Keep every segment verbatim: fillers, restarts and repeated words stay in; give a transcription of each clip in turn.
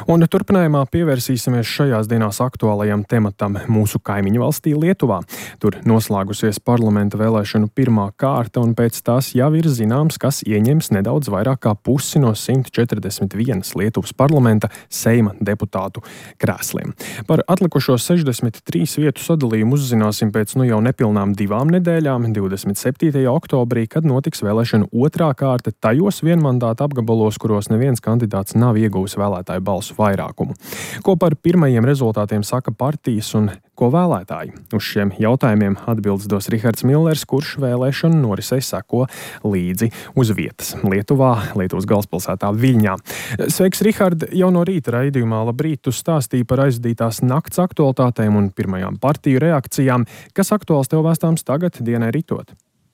Un turpinājumā pievērsīsimies šajās dienās aktuālajam tematam mūsu kaimiņu valstī Lietuvā. Tur noslēgusies parlamenta vēlēšanu pirmā kārta, un pēc tās jau ir zināms, kas ieņems nedaudz vairāk kā pusi no simt četrdesmit vienas Lietuvas parlamenta Seima deputātu krēsliem. Par atlikušo sešdesmit trīs vietu sadalījumu uzzināsim pēc nu jau nepilnām divām nedēļām, divdesmit septītajā oktobrī, kad notiks vēlēšanu otrā kārta tajos vienmandāta apgabalos, kuros neviens kandidāts nav ieguvis vēlētāju balsu vairākumu. Ko par pirmajiem rezultātiem saka partijas un ko vēlētāji? Uz šiem jautājumiem atbildes dos Rihards Millers, kurš vēlēšanu norisei seko līdzi uz vietas Lietuvā, Lietuvas galvaspilsētā Viļņā. Sveiks, Rihard! Jau no rīta raidījumā Labrīt tu stāstīji par aizdītās nakts aktualitātēm un pirmajām partiju reakcijām. Kas aktuāls tev vēstāms tagad dienai ritot?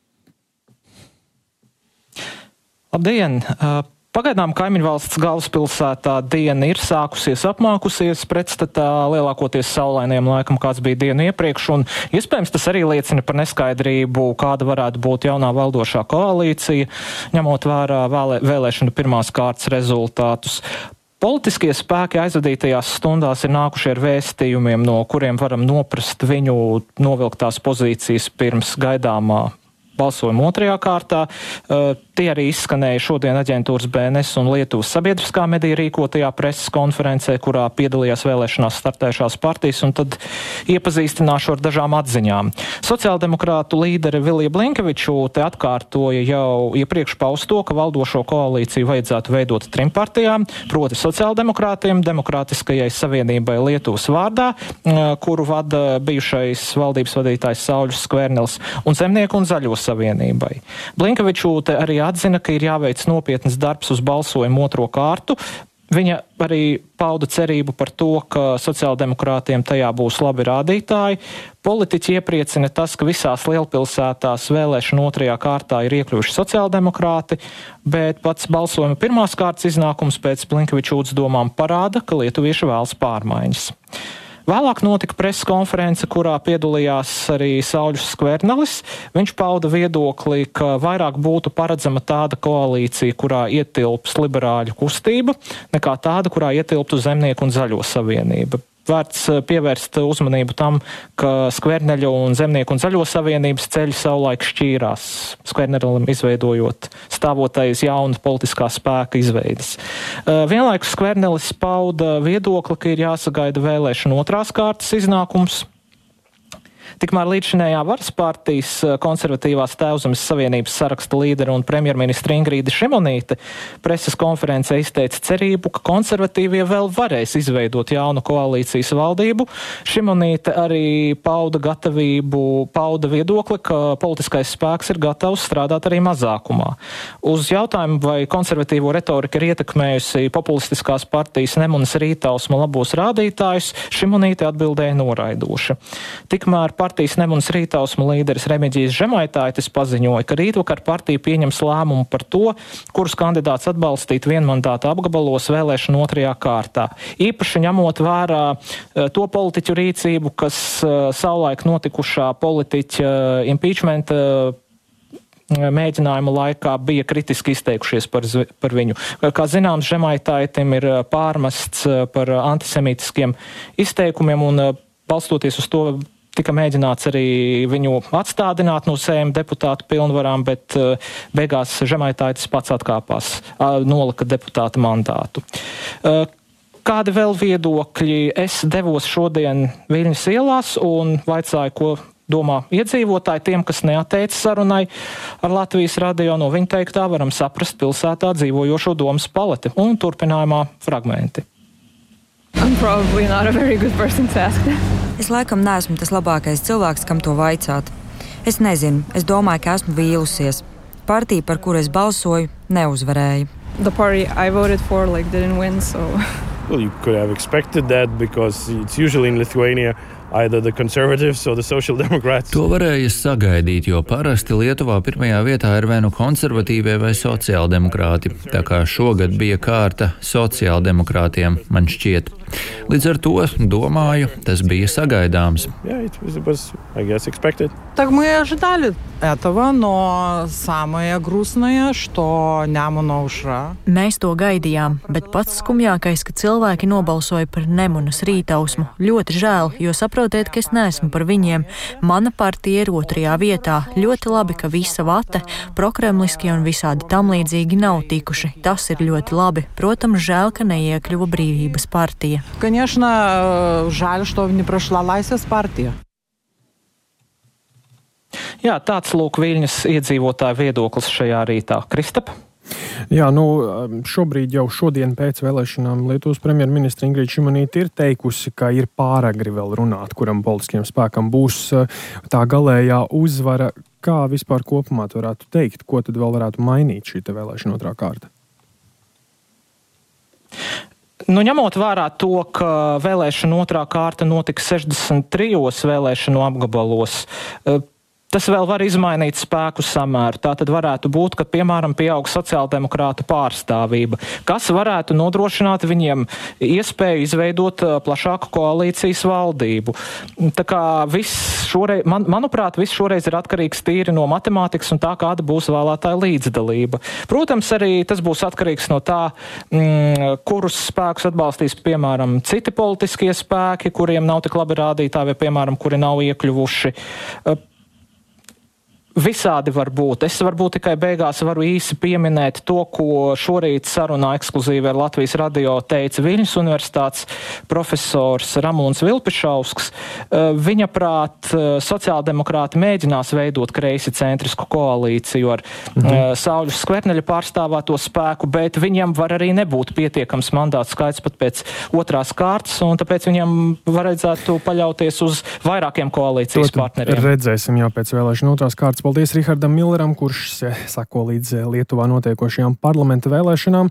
Labdien! Pagaidām kaimiņu valsts galvaspilsētā diena ir sākusies apmākusies pretstatā lielākoties saulainiem laikam, kāds bija dienu iepriekš, un iespējams tas arī liecina par neskaidrību, kāda varētu būt jaunā valdošā koalīcija, ņemot vērā vēlē, vēlēšanu pirmās kārtas rezultātus. Politiskie spēki aizvadītajās stundās ir nākuši ar vēstījumiem, no kuriem varam noprast viņu novilktās pozīcijas pirms gaidāmā balsojuma otrajā kārtā. Uh, tie arī izskanēja šodien aģentūras B N S un Lietuvas sabiedriskā medija rīkotajā preses konferencē, kurā piedalījās vēlēšanās startējušās partijas, un tad iepazīstināšu ar dažām atziņām. Sociāldemokrātu līdere Vilija Blinkevičūte atkārtoja jau iepriekš pausto, ka valdošo koalīciju vajadzētu veidot trim partijām, proti sociāldemokrātiem, Demokrātiskajai savienībai Lietuvas vārdā, uh, kuru vada bijušais valdības vadītājs Sauļus Skvernelis, un Zemnieku un Zaļo savienībai. Blinkevičūte arī atzina, ka ir jāveic nopietnas darbs uz balsojumu otro kārtu. Viņa arī pauda cerību par to, ka sociāldemokrātiem tajā būs labi rādītāji. Politiķi iepriecina tas, ka visās lielpilsētās vēlēšanu otrajā kārtā ir iekļuvuši sociāldemokrāti, bet pats balsojuma pirmās kārtas iznākums pēc Blinkevičūtes domām parāda, ka lietuvieši vēlas pārmaiņas. Vēlāk notika preses konference, kurā piedalījās arī Sauļus Skvernelis. Viņš pauda viedokli, ka vairāk būtu paredzama tāda koalīcija, kurā ietilps liberāļu kustība, nekā tāda, kurā ietilptu Zemnieku un Zaļo savienība. Vērts pievērst uzmanību tam, ka Skverneļa un Zemnieku un Zaļo savienības ceļi savulaik šķīrās, Skverneļam izveidojot stāvotais jauna politiskā spēka izveides. Vienlaikus Skvernelis pauda viedokli, ka ir jāsagaida vēlēšanu otrās kārtas iznākums. Tikmēr līdzšinējā varas partijas konservatīvās Tēvzemes savienības saraksta līdera un premjerministra Ingrīda Šimonīte preses konferencē izteica cerību, ka konservatīvie vēl varēs izveidot jaunu koalīcijas valdību. Šimonīte arī pauda gatavību, pauda viedokli, ka politiskais spēks ir gatavs strādāt arī mazākumā. Uz jautājumu, vai konservatīvo retorika ir ietekmējusi populistiskās partijas Nemunas Rītausma labos rādītājus, Šimonīte atbildēja noraidoši. Tikmēr partijas Nemunas Rītausma līderis Remigijs Žemaitaitis paziņoja, ka rītvakar partija pieņems lēmumu par to, kurus kandidāts atbalstīt vienmandāta apgabalos vēlēšanu otrajā kārtā. Īpaši ņemot vērā to politiķu rīcību, kas savulaik notikušā politiķa impeachment mēģinājuma laikā bija kritiski izteikušies par, par viņu. Kā zināms, Žemaitaitim ir pārmests par antisemītiskiem izteikumiem, un balstoties uz to tika mēģināts arī viņu atstādināt no Seima deputātu pilnvarām, bet beigās Žemaitaitis pats atkāpās, nolika deputāta mandātu. Kādi vēl viedokļi? Es devos šodien Viļņas ielās un vaicāju, ko domā iedzīvotāji, tiem, kas neatteica sarunai ar Latvijas radio. No viņa teiktā varam saprast pilsētā dzīvojošo domas paleti, un turpinājumā fragmenti. I'm probably not a very good person to ask that. Es laikam neesmu tas labākais cilvēks, kam to vaicāt. Es nezinu, es domāju, ka esmu vīlusies. Partija, par kuru es balsoju, neuzvarēja. The party I voted for like didn't win, so... Well, you could have expected that because it's usually in Lithuania either the conservatives or the social democrats. To varēja sagaidīt, jo parasti Lietuvā pirmajā vietā ir vai nu konservatīvie vai sociāldemokrāti, tā kā šogad bija kārta sociāldemokrātiem, man šķiet. Līdz ar to, domāju, tas bija sagaidāms. Yeah, it was, it was, I guess, expected. Так мы ожидали этого, но самое грустное, что Nemuno aušra. Mēs to gaidījām, bet pats skumjākais, ka cilvēki nobalsoja par Nemunas rītausmu. Ļoti žēl, jo saprotiet, ka es neesmu par viņiem. Mana partija ir otrajā vietā. Ļoti labi, ka visa vate, prokremliskie un visādi tam līdzīgi nav tikuši. Tas ir ļoti labi. Protams, žēl, ka neiekļuva Brīvības partija. Конечно, жаль, что не прошла Laisvas partija. Jā, tāds lūk Viļņas iedzīvotāju viedoklis šajā rītā. Kristap? Jā, nu šobrīd jau šodien pēc vēlēšanām Lietuvas premjerministra Ingrīda Šimonyte ir teikusi, ka ir pāragri vēl runāt, kuram politiskiem spēkam būs tā galējā uzvara. Kā vispār kopumā tu varētu teikt, ko tad vēl varētu mainīt šī te vēlēšana otrā kārta? Nu, ņemot vērā to, ka vēlēšana otrā kārta notika sešdesmit trijos vēlēšanu apgabalos, tas vēl var izmainīt spēku samēru. Tā tad varētu būt, ka, piemēram, pieaug sociāldemokrātu pārstāvība, kas varētu nodrošināt viņiem iespēju izveidot plašāku koalīcijas valdību. Tā kā viss šoreiz, man, manuprāt, viss šoreiz ir atkarīgs tīri no matemātikas un tā, kāda būs vēlētāja līdzdalība. Protams, arī tas būs atkarīgs no tā, mm, kurus spēkus atbalstīs, piemēram, citi politiskie spēki, kuriem nav tik labi rādītāji, vai, piemēram, kuri nav iekļuvuši. Visādi var būt. Es varbūt tikai beigās varu īsi pieminēt to, ko šorīt sarunā ekskluzīvi ar Latvijas radio teica Viļņas universitātes profesors Ramūns Vilpišausks. Viņa prāt sociāldemokrāti mēģinās veidot kreisi centrisku koalīciju ar mhm. Sauļus Skverneļa pārstāvēto spēku, bet viņam var arī nebūt pietiekams mandāts skaits pat pēc otrās kārtas, un tāpēc viņam varētu paļauties uz vairākiem koalīcijas partneriem. Redzēsim jau pēc vēlēšana otrās kārtas. Paldies Rihardam Milleram, kurš sako līdz Lietuvā notiekošajām parlamenta vēlēšanām.